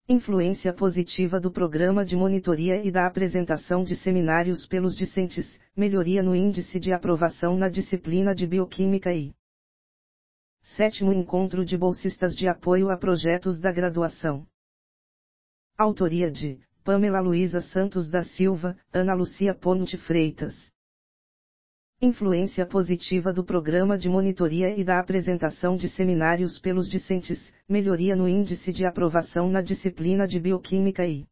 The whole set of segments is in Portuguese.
Influência positiva do programa de monitoria e da apresentação de seminários pelos discentes, melhoria no índice de aprovação na disciplina de Bioquímica e 7º Encontro de bolsistas de apoio a projetos da graduação. Autoria de Pamela Luiza Santos da Silva, Ana Lucia Ponte Freitas. Influência positiva do programa de monitoria e da apresentação de seminários pelos discentes, melhoria no índice de aprovação na disciplina de Bioquímica e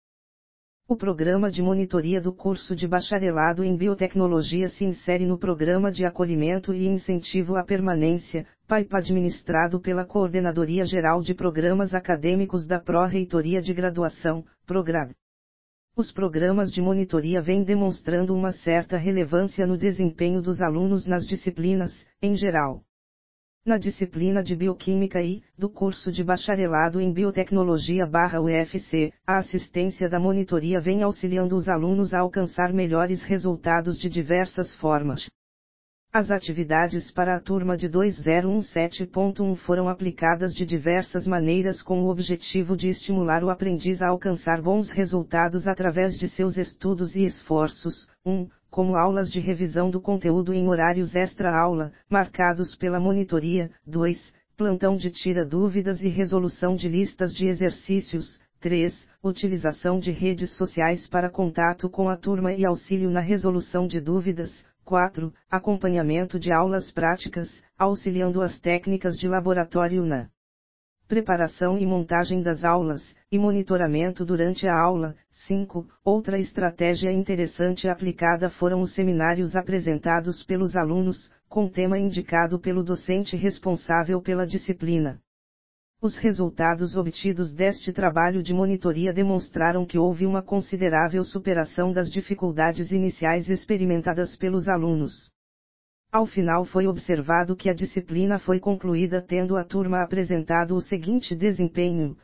o programa de monitoria do curso de bacharelado em biotecnologia se insere no programa de acolhimento e incentivo à permanência, PAIP, administrado pela Coordenadoria Geral de Programas Acadêmicos da Pró-Reitoria de Graduação, PROGRAD. Os programas de monitoria vêm demonstrando uma certa relevância no desempenho dos alunos nas disciplinas, em geral. Na disciplina de Bioquímica e, do curso de bacharelado em Biotecnologia/UFC, a assistência da monitoria vem auxiliando os alunos a alcançar melhores resultados de diversas formas. As atividades para a turma de 2017.1 foram aplicadas de diversas maneiras com o objetivo de estimular o aprendiz a alcançar bons resultados através de seus estudos e esforços. 1. Como aulas de revisão do conteúdo em horários extra-aula, marcados pela monitoria. 2. Plantão de tira-dúvidas e resolução de listas de exercícios. 3. Utilização de redes sociais para contato com a turma e auxílio na resolução de dúvidas. 4. Acompanhamento de aulas práticas, auxiliando as técnicas de laboratório na preparação e montagem das aulas, e monitoramento durante a aula. 5. Outra estratégia interessante aplicada foram os seminários apresentados pelos alunos, com tema indicado pelo docente responsável pela disciplina. Os resultados obtidos deste trabalho de monitoria demonstraram que houve uma considerável superação das dificuldades iniciais experimentadas pelos alunos. Ao final foi observado que a disciplina foi concluída tendo a turma apresentado o seguinte desempenho: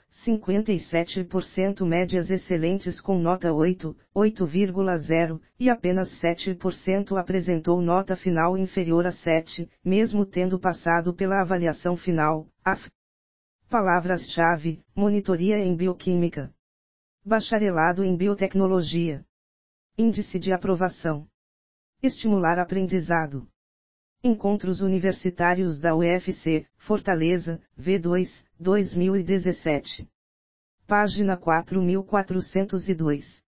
57% médias excelentes com nota 8, 8,0, e apenas 7% apresentou nota final inferior a 7, mesmo tendo passado pela avaliação final. Palavras-chave: monitoria em bioquímica, bacharelado em biotecnologia, índice de aprovação, estimular aprendizado. Encontros Universitários da UFC, Fortaleza, V2, 2017. Página 4402.